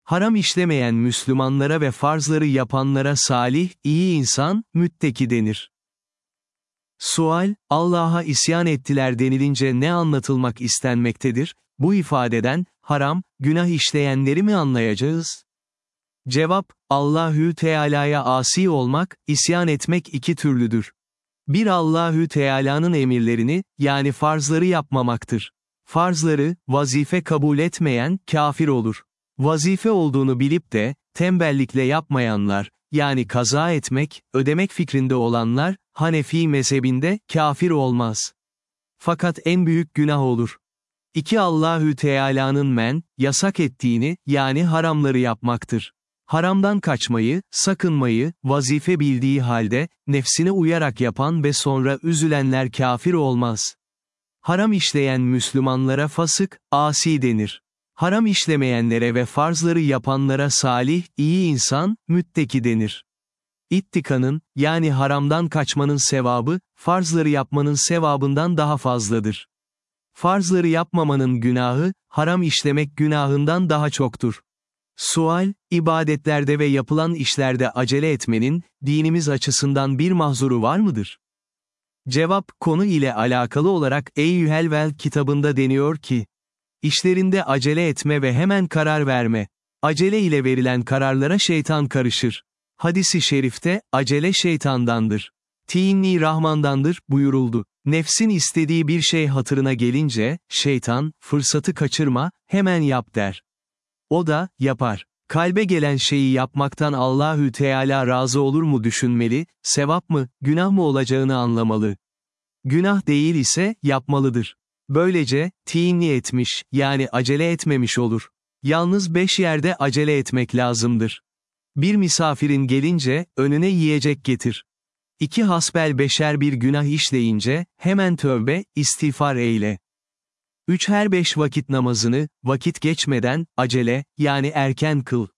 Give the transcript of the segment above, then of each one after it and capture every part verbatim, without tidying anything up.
Haram işlemeyen Müslümanlara ve farzları yapanlara salih, iyi insan, mütteki denir. Sual, Allah'a isyan ettiler denilince ne anlatılmak istenmektedir? Bu ifadeden, haram, günah işleyenleri mi anlayacağız? Cevap, Allahü Teala'ya asi olmak, isyan etmek iki türlüdür. Bir Allahü Teala'nın emirlerini, yani farzları yapmamaktır. Farzları, vazife kabul etmeyen, kafir olur. Vazife olduğunu bilip de, tembellikle yapmayanlar, yani kaza etmek, ödemek fikrinde olanlar, Hanefi mezhebinde, kafir olmaz. Fakat en büyük günah olur. İki Allahü Teala'nın men, yasak ettiğini, yani haramları yapmaktır. Haramdan kaçmayı, sakınmayı, vazife bildiği halde, nefsine uyarak yapan ve sonra üzülenler kafir olmaz. Haram işleyen Müslümanlara fasık, asi denir. Haram işlemeyenlere ve farzları yapanlara salih, iyi insan, mütteki denir. İttikanın, yani haramdan kaçmanın sevabı, farzları yapmanın sevabından daha fazladır. Farzları yapmamanın günahı, haram işlemek günahından daha çoktur. Sual, ibadetlerde ve yapılan işlerde acele etmenin, dinimiz açısından bir mahzuru var mıdır? Cevap, konu ile alakalı olarak Eyyühelvel kitabında deniyor ki, İşlerinde acele etme ve hemen karar verme. Acele ile verilen kararlara şeytan karışır. Hadis-i şerifte, acele şeytandandır. Tinni Rahmandandır, buyuruldu. Nefsin istediği bir şey hatırına gelince, şeytan, fırsatı kaçırma, hemen yap der. O da, yapar. Kalbe gelen şeyi yapmaktan Allahü Teala razı olur mu düşünmeli, sevap mı, günah mı olacağını anlamalı. Günah değil ise, yapmalıdır. Böylece, tinni etmiş, yani acele etmemiş olur. Yalnız beş yerde acele etmek lazımdır. Bir misafirin gelince, önüne yiyecek getir. İki hasbel beşer bir günah işleyince, hemen tövbe, istiğfar eyle. Üç her beş vakit namazını, vakit geçmeden, acele, yani erken kıl.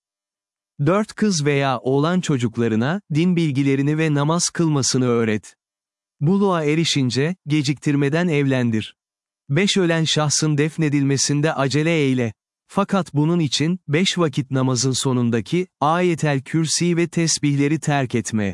Dört kız veya oğlan çocuklarına, din bilgilerini ve namaz kılmasını öğret. Buluğa erişince, geciktirmeden evlendir. Beş ölen şahsın defnedilmesinde acele eyle. Fakat bunun için, beş vakit namazın sonundaki, ayetel kürsi ve tesbihleri terk etme.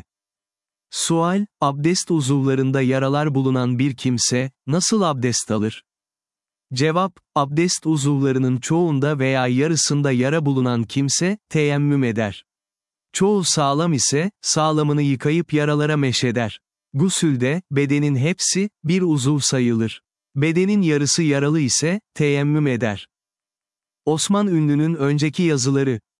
Sual, abdest uzuvlarında yaralar bulunan bir kimse, nasıl abdest alır? Cevap, abdest uzuvlarının çoğunda veya yarısında yara bulunan kimse, teyemmüm eder. Çoğu sağlam ise, sağlamını yıkayıp yaralara meşeder. Gusülde, bedenin hepsi, bir uzuv sayılır. Bedenin yarısı yaralı ise, teyemmüm eder. Osman Ünlü'nün önceki yazıları,